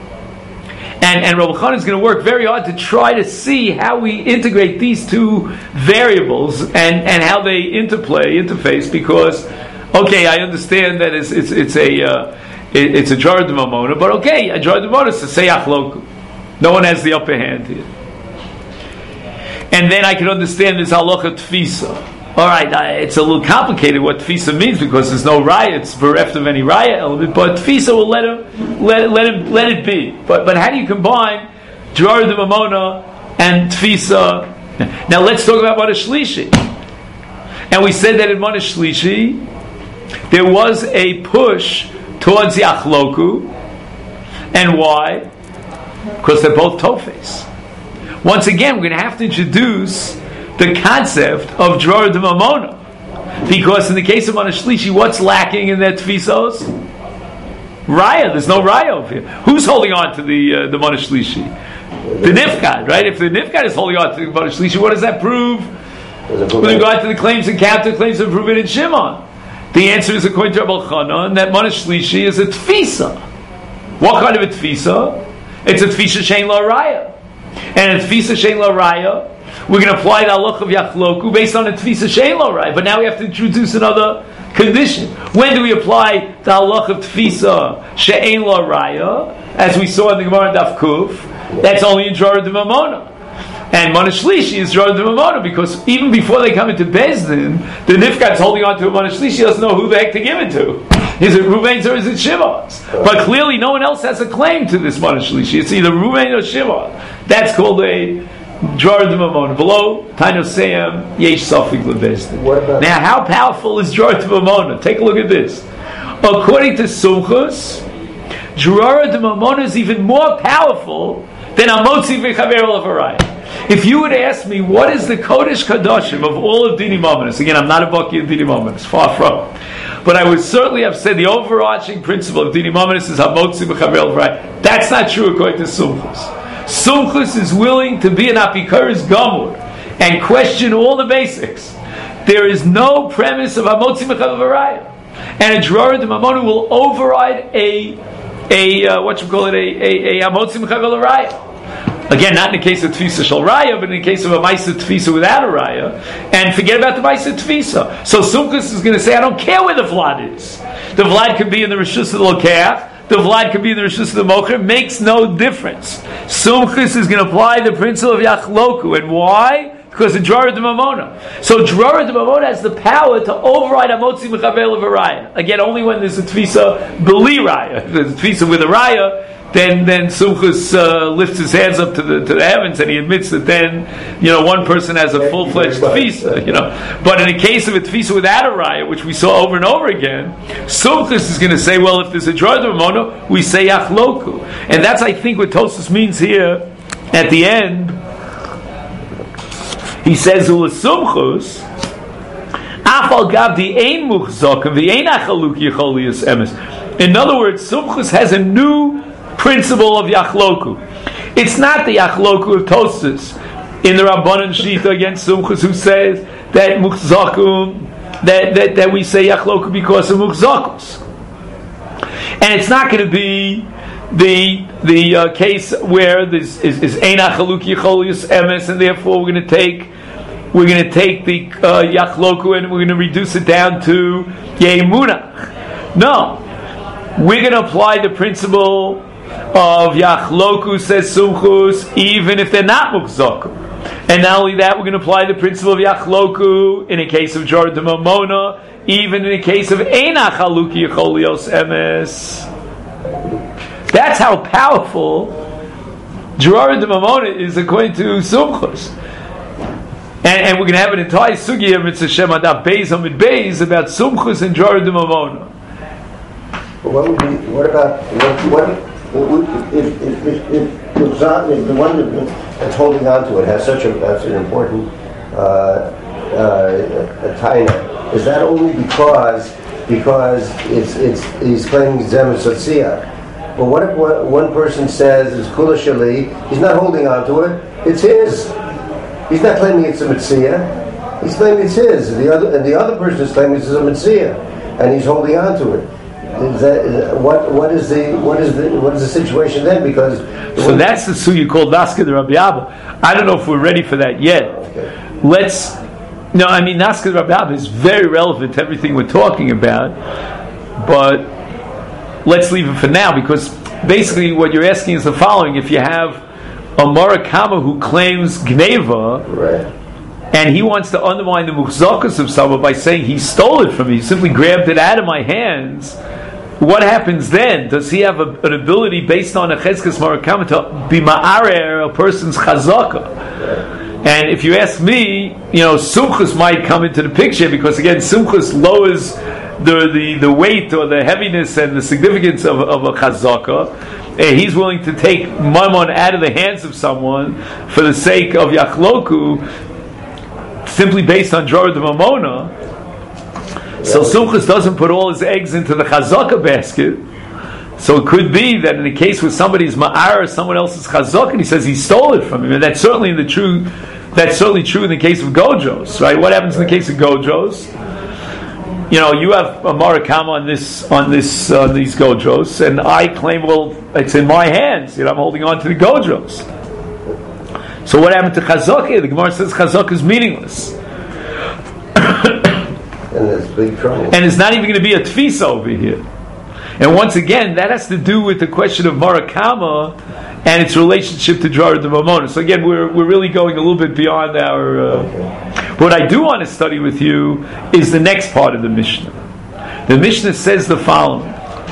And and Rabbi Chanan is going to work very hard to try to see how we integrate these two variables and, and how they interplay, interface. Because okay, I understand that it's it's, it's a uh, it, it's a jar of mamona, but okay, a jar of mamona is a seyach loku. No one has the upper hand here. And then I can understand this halacha tfisa. All right, uh, it's a little complicated what tfisa means because there's no raya. It's bereft of any raya element, but tfisa will let him let let him let it be. But but how do you combine jar of mamona and tfisa? Now let's talk about Mona Shlishi. And we said that in Mona Shlishi there was a push towards Yachloku. And why? Because they're both Tofes. Once again, we're going to have to introduce the concept of Dror de Mamona. Because in the case of Mona Shlishi, what's lacking in their Tfisos? Raya. There's no Raya over here. Who's holding on to the uh, the Mona Shlishi? The Nifkad, right? If the Nifkad is holding on to the Mona Shlishi, what does that prove? With regard to the claims and counterclaims of Reuben and Shimon. The answer is, according to Rabbi Chanan, that Mona Shlishi is a Tfisa. What kind of a Tfisa? It's a Tfisa Shein La Raya. And a Tfisa Shein La Raya, we're going to apply the halach of Yachloku based on a Tfisa Shein La Raya. But now we have to introduce another condition. When do we apply the halach of Tfisa Shein La Raya? As we saw in the Gemara in Daf Kuf, that's only in Dror de Mamona. And Mona Shlishi is Dror de Mamona because even before they come into Bezdin, the Nifkad's holding on to a Mona Shlishi, doesn't know who the heck to give it to. Is it Ruvain's or is it Shimon's? But clearly no one else has a claim to this Mona Shlishi. It's either Ruvain or Shimon. That's called a Dror de Mamona. Below, Taino Seyam, Yesh Safik LeBezdin. Now, how powerful is Dror de Mamona? Take a look at this. According to Sumchus, Dror de Mamona is even more powerful than Amotzi v'Chaver Levaraya. If you would ask me, what is the Kodesh Kadoshim of all of Dini Mominus? Again, I'm not a Baki of Dini Mominus, far from. But I would certainly have said the overarching principle of Dini Mominus is Hamotzi B'Chaver Levaraya. That's not true according to Sumchus. Sumchus is willing to be an Apikaris Gamur and question all the basics. There is no premise of Hamotzi B'Chaver Levaraya. And a Dror de Mamona will override a, a uh, what you call it, a, a, a Hamotzi B'Chaver Levaraya. Again, not in the case of Tfisa Shal Raya, but in the case of a Maisa Tfisa without a Raya. And forget about the Maisa Tfisa. So Sumchus is going to say, I don't care where the Vlad is. The Vlad could be in the Rishus of the Lokeach. The Vlad could be in the Rishus of the Mocher. Makes no difference. Sumchus is going to apply the principle of Yachloku. And why? Because of Dror de Mamona. So Dror de Mamona has the power to override Amotzi Mechavel of a Raya. Again, only when there's a Tfisa Beli Raya. If there's a Tfisa with a Raya, then then Sumchus uh, lifts his hands up to the to the heavens and he admits that then, you know, one person has a full fledged tfisa, you know. But in the case of a tfisa without a raya, which we saw over and over again, Sumchus is going to say, well, if there's a dror de mamona, we say yachloku, and that's I think what Tosfos means here at the end. He says ula Sumchus afal gav the ein muchzok the ein achaluki cholius emes. In other words, Sumchus has a new principle of Yachloku. It's not the Yachloku of Tosfos in the Rabbanan Shita against Sumchus who says that Muchzakum, that, that, that we say Yachloku because of Muchzakus. And it's not going to be the the uh, case where this is is Ein Achaluki Cholius Emes, and therefore we're going to take we're going to take the uh, Yachloku and we're going to reduce it down to Yemunah. No. We're going to apply the principle of Yachloku, says Sumchus, even if they're not Muchzakum. And not only that, we're going to apply the principle of Yachloku in a case of Dror de Mamona, even in a case of Ein Achaluki Cholios Emes. That's how powerful Dror de Mamona is according to Sumchus. And, and we're going to have an entire sugya mitzvah Shem Adab Beis Amid Beis about Sumchus and Dror de Mamona. What would be? What about what? what if, if, if, if, if, if the one that's holding on to it has such a that's an important uh, uh, taina? Is that only because because it's it's he's claiming Zem Satzia? But what if one person says it's Kula Shali? He's not holding on to it. It's his. He's not claiming it's a Mitzvah. He's claiming it's his. The other and the other person is claiming it's a Mitzvah, and he's holding on to it. Is that, is, what what is the what is the what is the situation then? Because so that's the suya called Naska de Rabbi Abba. I don't know if we're ready for that yet. Okay. Let's no, I mean Naska de Rabbi Abba is very relevant to everything we're talking about, but let's leave it for now because basically what you're asking is the following: if you have a Murakama who claims Gneva, right, and he wants to undermine the muchzakas of someone by saying he stole it from me, he simply grabbed it out of my hands. What happens then? Does he have a, an ability based on a chezkas Murakama to be ma'arer a person's chazaka? And if you ask me, you know, Sumchus might come into the picture because again, Sumchus lowers the, the, the weight or the heaviness and the significance of, of a chazaka. And he's willing to take mammon out of the hands of someone for the sake of yachloku, simply based on Dror de Mamona. So Sumchus doesn't put all his eggs into the chazaka basket. So it could be that in the case where somebody's ma'ar or someone else's chazaka, and he says he stole it from him, and that's certainly in the true. That's certainly true in the case of Gojos, right? What happens in the case of Gojos? You know, you have a Murakama on this, on this, uh, these Gojos, and I claim, well, it's in my hands. You know, I'm holding on to the Gojos. So what happened to Chazaka? The Gemara says Chazaka is meaningless. And there's big trouble. And it's not even going to be a tfisa over here. And once again, that has to do with the question of Murakama and its relationship to Dror de Mamona. So again, we're we're really going a little bit beyond our... Uh, okay. What I do want to study with you is the next part of the Mishnah. The Mishnah says the following.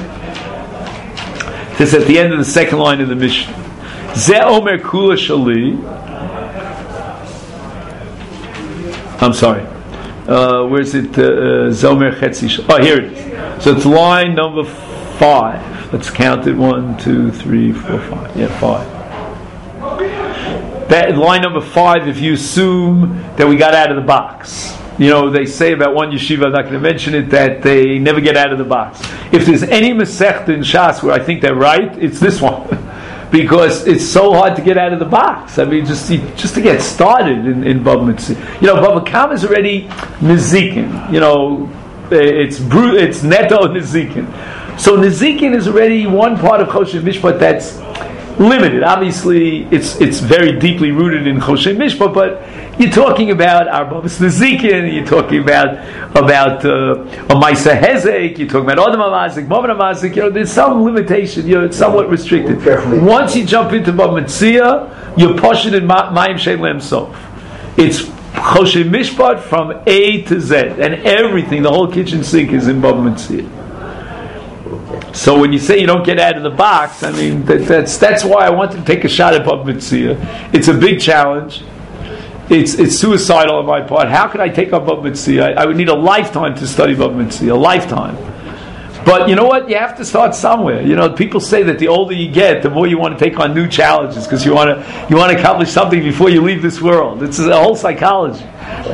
It says at the end of the second line of the Mishnah, Ze Omer Kula Shali. I'm sorry. Uh, where is it? Ze Omer Chetzi. Oh, here it is. So it's line number five. Let's count it. One, two, three, four, five. Yeah, five. That line number five, if you assume that we got out of the box. You know, they say about one yeshiva, I'm not going to mention it, that they never get out of the box. If there's any Masechta in Shas where I think they're right, it's this one. Because it's so hard to get out of the box. I mean, just just to get started in, in Bava Mitzvah. You know, Bava Kama is already Nizikin. You know, it's bru- it's Neto Nizikin. So Nizikin is already one part of Choshen Mishpat that's limited. Obviously, it's it's very deeply rooted in Choshen Mishpat, but you're talking about Arbavas Nizikin, you're talking about about uh, a Maisa Hezek, you're talking about Odom Amazik, Momen Amazik, you know, there's some limitation, you know, it's somewhat restricted. Once you jump into Bava Metzia, you're pushing in Mayim Shein Lem Sof. It's Choshen Mishpat from A to Z, and everything, the whole kitchen sink is in Bava Metzia. So when you say you don't get out of the box, I mean that, that's that's why I wanted to take a shot at Bava Metzia. It's a big challenge. It's it's suicidal on my part. How could I take up Bava Metzia? I, I would need a lifetime to study Bava Metzia, a lifetime. But you know what? You have to start somewhere. You know, people say that the older you get, the more you want to take on new challenges because you want to you want to accomplish something before you leave this world. It's a whole psychology.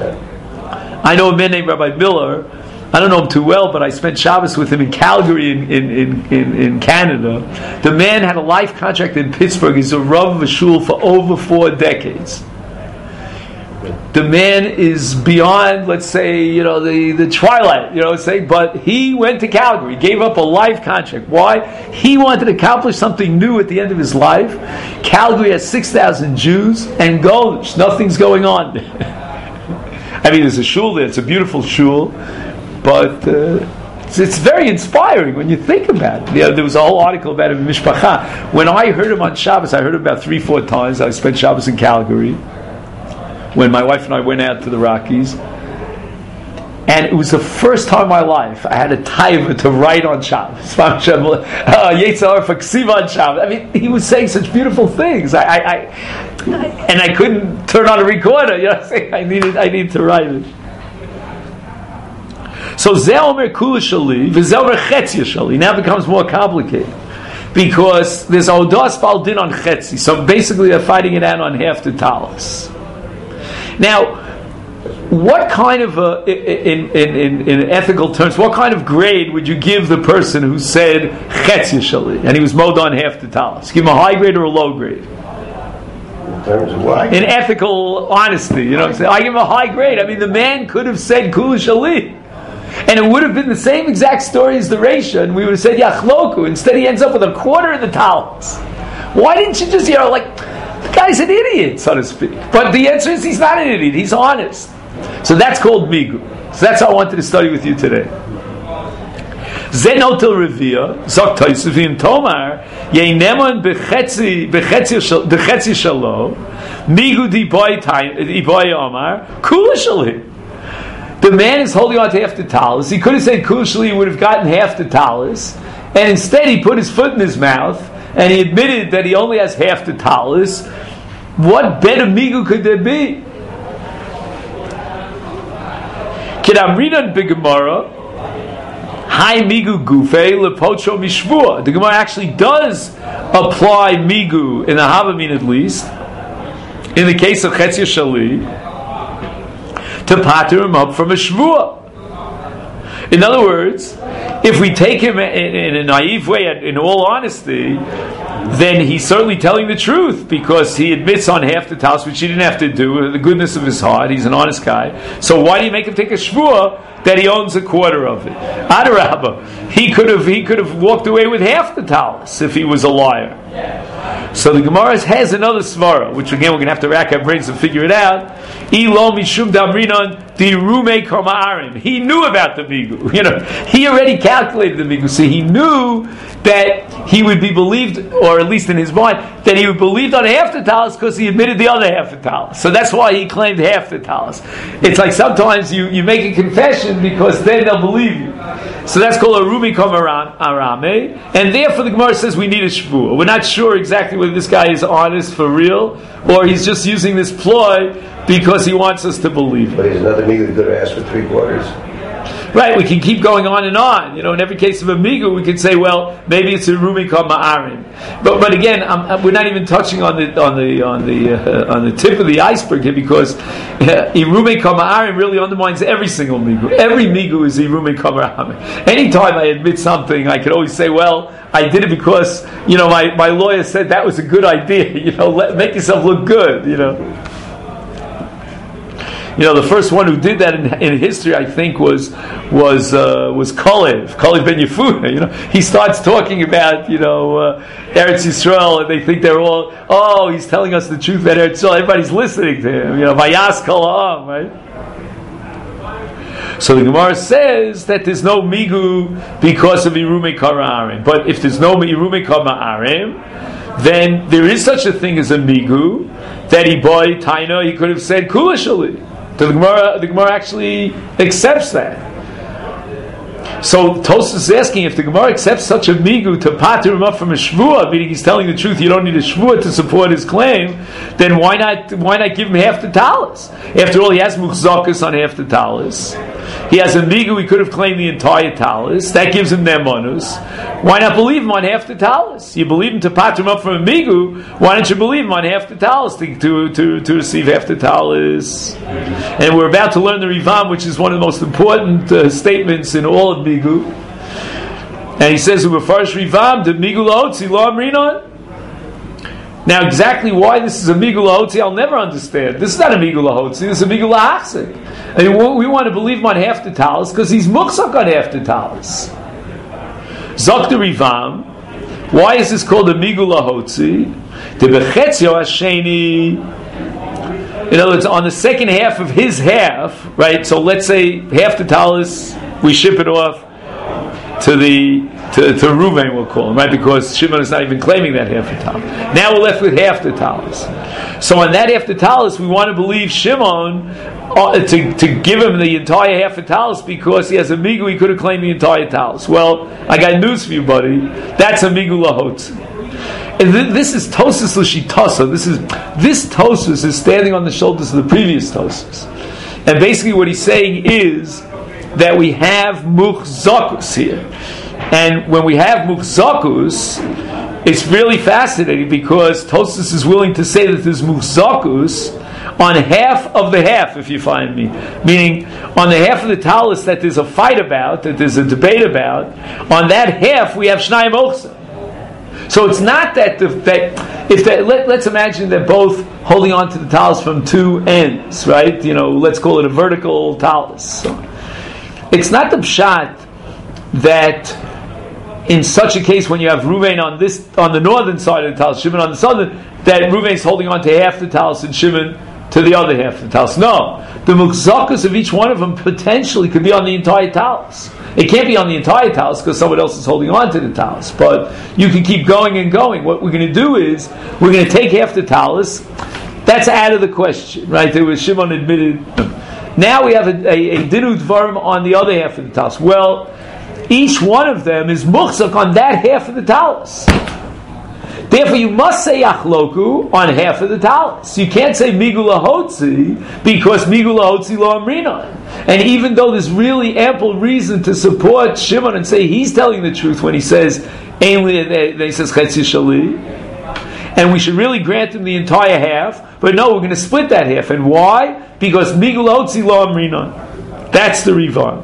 I know a man named Rabbi Miller. I don't know him too well, but I spent Shabbos with him in Calgary in, in, in, in, in Canada. The man had a life contract in Pittsburgh. He's a Rav of a shul for over four decades. The man is beyond, let's say, you know, the, the twilight, you know, say, but he went to Calgary, gave up a life contract. Why? He wanted to accomplish something new at the end of his life. Calgary has six thousand Jews, and Golish, nothing's going on there. I mean, there's a shul there, it's a beautiful shul. But uh, it's, it's very inspiring when you think about it. You know, there was a whole article about him in Mishpacha. When I heard him on Shabbos, I heard him about three, four times. I spent Shabbos in Calgary when my wife and I went out to the Rockies. And it was the first time in my life I had a taiva to write on Shabbos. Yetzirah for ksiva on Shabbos. I mean, he was saying such beautiful things. I, I, I and I couldn't turn on a recorder. You know what I'm saying? I needed, I needed to write it. So Zeh Omer Kula Shali, V'Zeh Omer Chetzia Shali. Now it becomes more complicated because there's Odas Bal Din on Chetzi. So basically, they're fighting it out on half the talis. Now, what kind of a, in, in, in, in ethical terms, what kind of grade would you give the person who said Chetzia Shali and he was mowed on half the talis? Give him a high grade or a low grade? In terms of what? In ethical honesty, you know what I'm saying? I give him a high grade. I mean, the man could have said Kula Shali. And it would have been the same exact story as the Reisha, and we would have said Yachloku. Instead, he ends up with a quarter of the talis. Why didn't you just, you know, like, the guy's an idiot, so to speak. But the answer is he's not an idiot, he's honest. So that's called Migu. So that's what I wanted to study with you today. Zenotel Revia, Zok Toisevim Tomar, Yeinemon Bechetzi Bechetzi Shalo, Migu Di Boy Omar, Kula Shali. The man is holding on to half the talis. He could have said Kushli, he would have gotten half the talis, and instead he put his foot in his mouth and he admitted that he only has half the talis. What better migu could there be? Kedamrinan Bigamara, Hai migu gufe lepocho mishvua. The Gemara actually does apply migu in the Havamim at least, in the case of Chetzia Shali, to pater him up from a shvua. In other words, if we take him in, in a naive way, in all honesty, then he's certainly telling the truth because he admits on half the talis, which he didn't have to do, the goodness of his heart. He's an honest guy. So why do you make him take a shvua that he owns a quarter of it? Adarabba, he could have he could have walked away with half the talis if he was a liar. So the Gemara has another svara, which again we're going to have to rack our brains to figure it out. Ilo mishum damrinon di rume kama'arim. He knew about the migu. You know, he already calculated the migu, so he knew that he would be believed, or at least in his mind, that he would be believed on half the talis because he admitted the other half the talis. So that's why he claimed half the talis. It's like sometimes you, you make a confession because then they'll believe you. So that's called a rumi kama'arame, and therefore the Gemara says we need a shvuah. We're not sure exactly whether this guy is honest for real or he's just using this ploy because he wants us to believe. But he's another migu who could have asked for three quarters. Right, we can keep going on and on. You know, in every case of a migu, we can say, well, maybe it's a rumi called ma'arim. But but again, I'm, we're not even touching on the on the on the uh, on the tip of the iceberg here because uh, rumi called ma'arim really undermines every single migu. Every migu is a rumi called ma'arim. Anytime I admit something, I can always say, well, I did it because you know my, my lawyer said that was a good idea. You know, let, make yourself look good. You know. You know, the first one who did that in, in history, I think, was was uh, was Kalev, Kalev ben Yehuda. You know, he starts talking about you know uh, Eretz Yisrael, and they think they're all, oh, he's telling us the truth about Eretz Yisrael. Everybody's listening to him. You know, Vayas Kol Ha'am, right? So the Gemara says that there's no migu because of Irume Kara'arim. But if there's no Irume Kara'arim, then there is such a thing as a migu that he boy Taina, he could have said Kula Shali. So the Gemara, the Gemara actually accepts that. So Tosfos is asking if the Gemara accepts such a migu to pater him up from a shvua, meaning he's telling the truth. You don't need a shvua to support his claim. Then why not? Why not give him half the talis? After all, he has muchzakas on half the talis. He has a migu. He could have claimed the entire talis. That gives him nemanus. Why not believe him on half the talis? You believe him to pater him up from a migu. Why don't you believe him on half the talis to to to, to receive half the talis? And we're about to learn the Rivam, which is one of the most important uh, statements in all of migu. And he says, "Ufarish Rivam the migu laotzi lo amrinon." Now, exactly why this is a migu lahotzi, I'll never understand. This is not a migu lahotzi. This is a migu lahachzik. I mean, we want to believe him on half the talis because he's muchzak on half the talis. Zok the Rivam. Why is this called a migu lahotzi? The bechetzio hasheni. In other words, on the second half of his half, right? So let's say half the talis, we ship it off. to the to, to Reuven, we'll call him, right? Because Shimon is not even claiming that half the talis. Now we're left with half the talis. So on that half the talis, we want to believe Shimon uh, to, to give him the entire half the talis because he has a migu, he could have claimed the entire talis. Well, I got news for you, buddy. That's a migu lahotzi. And th- this is Tosas l'shitasa. This is this Tosas is standing on the shoulders of the previous Tosas. And basically what he's saying is that we have muchzakus here. And when we have muchzakus, it's really fascinating because Tosas is willing to say that there's muchzakus on half of the half, if you find me. Meaning, on the half of the talis that there's a fight about, that there's a debate about, on that half we have shnai mochza. So it's not that, the, that if that, let, let's imagine they're both holding on to the talis from two ends, right? You know, let's call it a vertical talis. So it's not the pshat that in such a case when you have Reuven on this on the northern side of the talis, Shimon on the southern, that Reuven is holding on to half the talis and Shimon to the other half of the talis. No, the mukzakas of each one of them potentially could be on the entire talis. It can't be on the entire talis because someone else is holding on to the talis. But you can keep going and going. What we're going to do is we're going to take half the talis. That's out of the question, right? There was Shimon admitted. Now we have a, a, a dinu dvarim on the other half of the talis. Well, each one of them is muchzak on that half of the talis. Therefore, you must say achloku on half of the talis. You can't say migula hotzi because migula hotzi lo amrina. And even though there's really ample reason to support Shimon and say he's telling the truth when he says ein li, he says chetzi shali, and we should really grant him the entire half. But no, we're going to split that half. And why? Because migula hotzi lo amrina. That's the Rivam.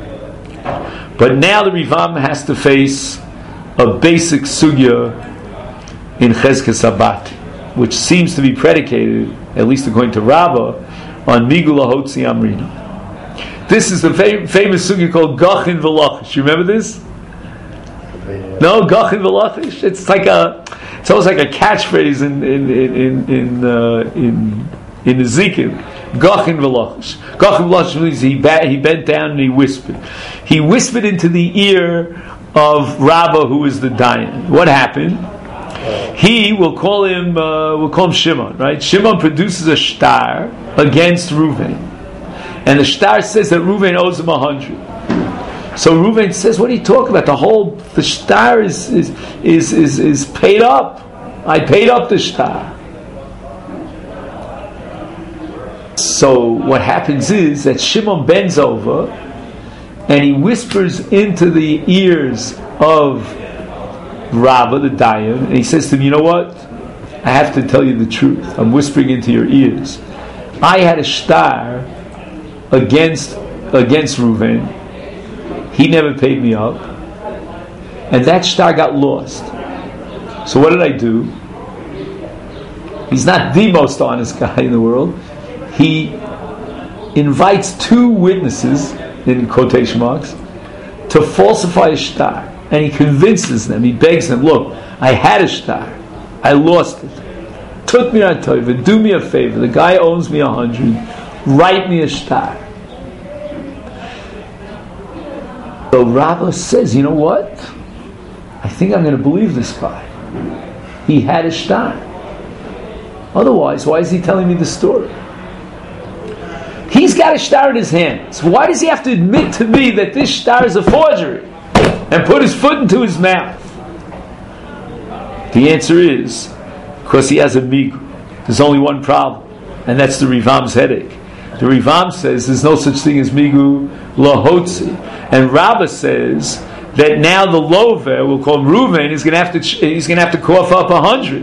But now the Rivam has to face a basic sugya in Chezkes Sabat, which seems to be predicated, at least according to Rabbah, on Migula Hotzi Amrina. This is the fam- famous sugya called Gachin V'Lachish. You remember this? No, Gachin V'Lachish. It's like a, it's almost like a catchphrase in in in in uh, in in Ezekiel. Gachin V'Lachish. Gachin V'Lachish means he ba- he bent down and he whispered. He whispered into the ear of Rabbah, who is the Dayan. What happened? He will call him. Uh, we'll call him Shimon, right? Shimon produces a shtar against Reuven, and the shtar says that Reuven owes him a hundred. So Reuven says, "What are you talking about? The whole the shtar is is is is, is paid up. I paid up the shtar." So what happens is that Shimon bends over and he whispers into the ears of Rabbah, the Dayan, and he says to him, you know what? I have to tell you the truth. I'm whispering into your ears. I had a shtar against against Reuven. He never paid me up. And that shtar got lost. So what did I do? He's not the most honest guy in the world. He invites two witnesses, in quotation marks, to falsify a shtar. And he convinces them, he begs them, look, I had a shtar, I lost it. Took me on Tova, do me a favor, the guy owes me a hundred, write me a shtar. So Rabbah says, you know what? I think I'm going to believe this guy. He had a shtar. Otherwise, why is he telling me the story? He's got a shtar in his hands. Why does he have to admit to me that this shtar is a forgery? And put his foot into his mouth? The answer is because he has a migu. There's only one problem, and that's the Rivam's headache. The Rivam says there's no such thing as migu lahotzi, and Rabbah says that now the lover, we'll call him Reuven, is going to have to he's going to have to cough up a hundred.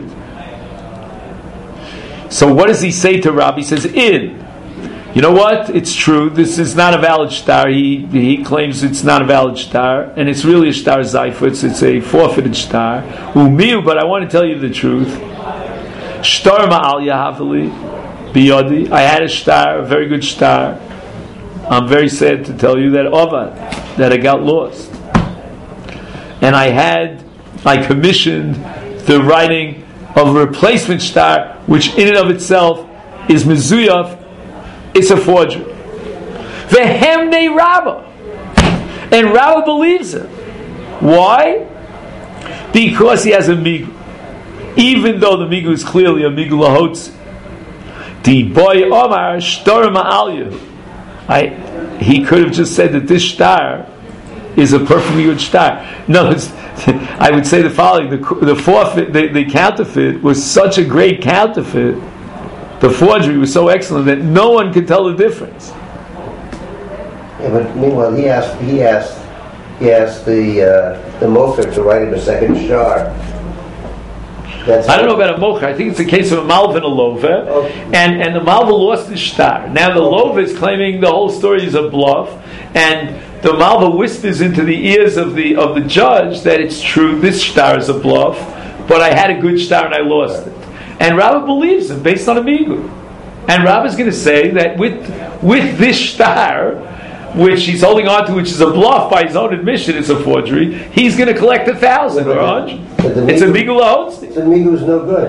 So what does he say to Rabbah? He says, "In." You know what? It's true. This is not a valid shtar. He he claims it's not a valid shtar, and it's really a shtar zayfutz. It's a forfeited shtar. Umiu, but I want to tell you the truth. Shtar ma'al yahavli biyodi. I had a shtar, a very good shtar. I'm very sad to tell you that ovad, that it got lost. And I had, I commissioned the writing of a replacement shtar, which in and of itself is mezuyaf. It's a forgery. Vehemnei Rabbah. And Rabbah believes it. Why? Because he has a migu. Even though the migu is clearly a migu lahotzi. The boy Omar shtar ma'alyu. I, he could have just said that this shtar is a perfectly good shtar. No, it's, I would say the following: the, the forfeit, the, the counterfeit was such a great counterfeit. The forgery was so excellent that no one could tell the difference. Yeah, but meanwhile, he asked, he asked, he asked the uh, the mocher to write him a second shtar. That's I don't know about a mocher. I think it's a case of a malva and a lova, okay. and and the malva lost his shtar. Now the okay. lova is claiming the whole story is a bluff, and the malva whispers into the ears of the of the judge that it's true. This shtar is a bluff, but I had a good shtar and I lost it. And Rabbah believes him based on a migu. And Rabbah is going to say that with with this shtar, which he's holding on to, which is a bluff by his own admission, it's a forgery, he's going to collect a thousand or a hundred. It's a migu lahotzi. The migu is no good.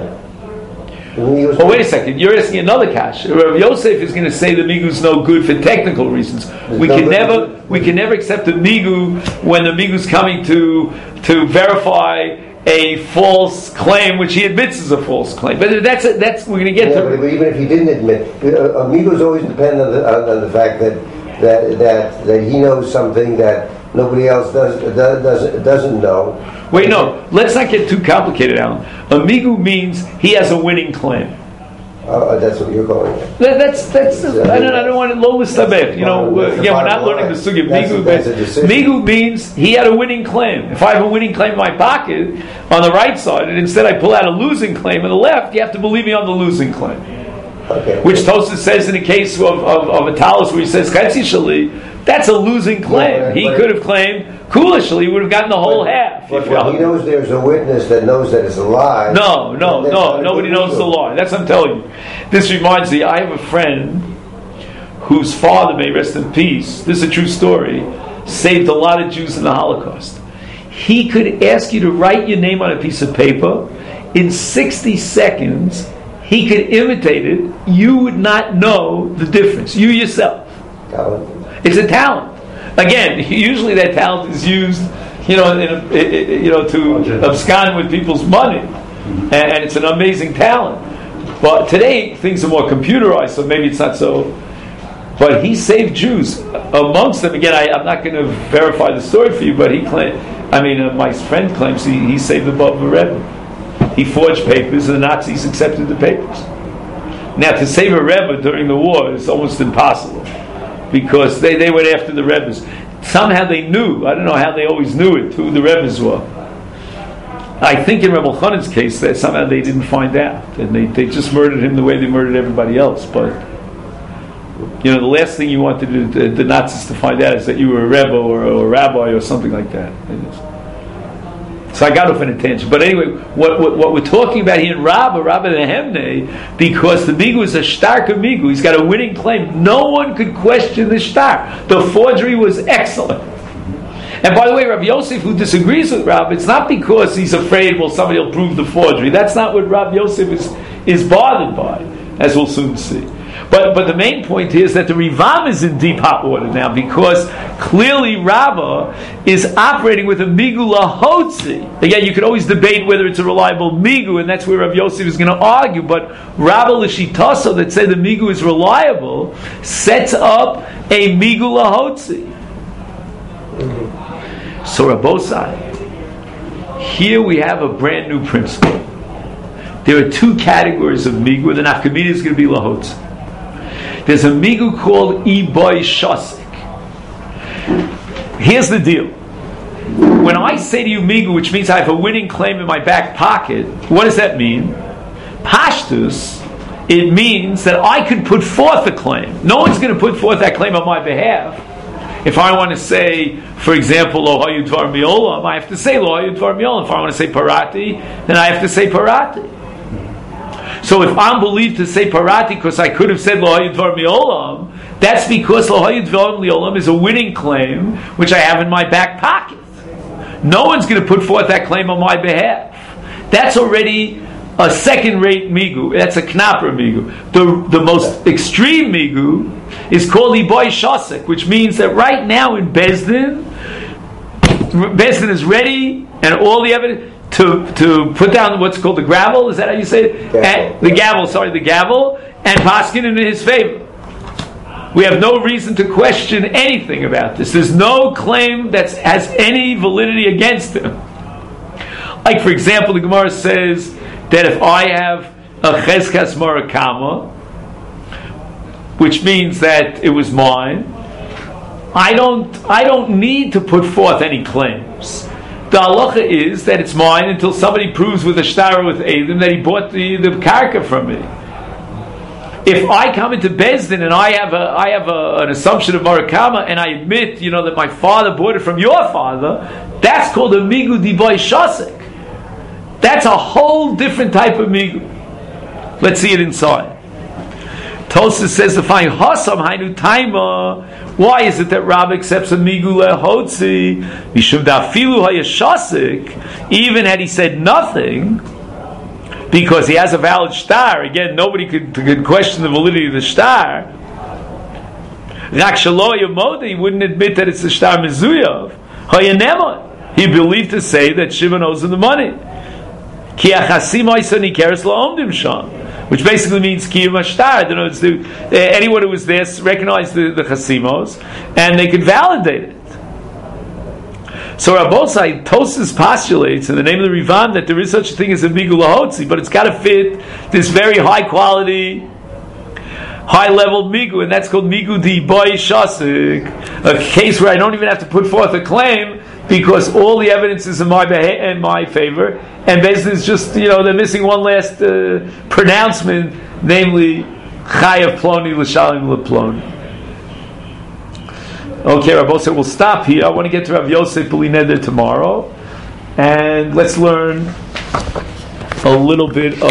Oh, wait a second. You're asking another kash. Rav Yosef is going to say the migu is no good for technical reasons. There's we no can good. never, we can never accept a migu when the migu is coming to to verify a false claim, which he admits is a false claim. But that's a, that's we're going to get yeah, to. But even if he didn't admit, uh, amigos always depend on the, on, on the fact that that that that he knows something that nobody else does does doesn't know. Wait, no. Let's not get too complicated, Alan. Amigu means he has a winning claim. Uh, that's what you're going at. That, that's that's. I don't. I don't want to low listabeh. You know. Uh, yeah, we're not learning the sugya. Migu. Migu means he had a winning claim. If I have a winning claim in my pocket on the right side, and instead I pull out a losing claim on the left, you have to believe me on the losing claim. Okay. Which Tosfos says in the case of of, of a talus where he says chetzi shali, that's a losing claim. Yeah, he could have claimed kula shali, he would have gotten the whole but, half. But when he knows there's a witness that knows that it's a lie. No, no, no. Nobody knows the lie. That's what I'm telling you. This reminds me, I have a friend whose father, may rest in peace, this is a true story, saved a lot of Jews in the Holocaust. He could ask you to write your name on a piece of paper. In sixty seconds, he could imitate it. You would not know the difference. You yourself. Talent. It's a talent. Again, usually that talent is used, you know, in a, you know, to abscond with people's money, and, and it's an amazing talent. But today things are more computerized, so maybe it's not so. But he saved Jews. Amongst them, again, I, I'm not going to verify the story for you, but he claimed. I mean, uh, my friend claims he, he saved the Bava Rebbe. He forged papers, and the Nazis accepted the papers. Now, to save a Rebbe during the war is almost impossible, because they, they went after the Rebbes. Somehow they knew, I don't know how they always knew it, who the Rebbes were. I think in Rebbe Chanan's case that somehow they didn't find out, and they, they just murdered him the way they murdered everybody else. But, you know, the last thing you wanted to, the, the Nazis to find out is that you were a Rebbe or, or a rabbi or something like that. So I got off on a tangent. But anyway, what, what, what we're talking about here in Rabbah, Rabbah Nehemne, because the migu is a stark migu, he's got a winning claim. No one could question the shtar. The forgery was excellent. And by the way, Rabbi Yosef, who disagrees with Rabbah, it's not because he's afraid, well, somebody will prove the forgery. That's not what Rabbi Yosef is, is bothered by, as we'll soon see. But but the main point here is that the Rivam is in deep hot water now, because clearly Rabbah is operating with a migu lahotzi. Again, you could always debate whether it's a reliable migu, and that's where Rav Yosef is going to argue. But Rabbah l'shitaso, that say the migu is reliable, sets up a migu lahotzi. So Rabbosai, here we have a brand new principle. There are two categories of migu. The nafkamina is going to be lahotzi. There's a migu called iboy shasik. Here's the deal. When I say to you migu, which means I have a winning claim in my back pocket, what does that mean? Pashtus, it means that I can put forth a claim. No one's going to put forth that claim on my behalf. If I want to say, for example, lo hayu dvar miolam, I have to say lo hayu dvar miolam. If I want to say parati, then I have to say parati. So if I'm believed to say parati because I could have said lo hayu dvar miolam, that's because lo hayu dvar miolam is a winning claim which I have in my back pocket. No one's going to put forth that claim on my behalf. That's already a second-rate migu. That's a knapper migu. The the most extreme migu is called iboy shasik, which means that right now in Bezdin, Beis Din is ready, and all the evidence to to put down what's called the gravel. Is that how you say it? And, the gavel. Sorry, the gavel, and paskin in his favor. We have no reason to question anything about this. There's no claim that has any validity against him. Like, for example, the Gemara says that if I have a cheskas morakama, which means that it was mine, I don't I don't need to put forth any claims. The halacha is that it's mine until somebody proves with a shtar with Eidim that he bought the, the karka from me. If I come into Beis Din and I have a I have a, an assumption of Marakama and I admit, you know, that my father bought it from your father, that's called a migu diboy shasek. That's a whole different type of migu. Let's see it inside. Tosfos says to find Hasam Hainu Taima. Why is it that Rab accepts a migu lehotzi? Mishum dafilu hayashasik. Even had he said nothing, because he has a valid shtar. Again, nobody could, could question the validity of the shtar. Rak shelo yamod, he wouldn't admit that it's the shtar mezuyav. Hayanema, he believed to say that Shimon owes him the money. Ki achasim oisani keres laomdim sham. Which basically means kiyum ashtar. You know, it's the, uh, anyone who was there recognized the, the chasimos, and they could validate it. So Rabbosai, Tosfos postulates in the name of the Rivan that there is such a thing as a migu lahotzi, but it's got to fit this very high quality, high level migu, and that's called migu di boy shasik, a case where I don't even have to put forth a claim because all the evidence is in my beha- in my favor, and basically it's just, you know, they're missing one last uh, pronouncement, namely chayav ploni l'shalim leploni. Okay, Rabbi said we'll stop here. I want to get to Rav Yosef B'li Neder tomorrow, and let's learn a little bit of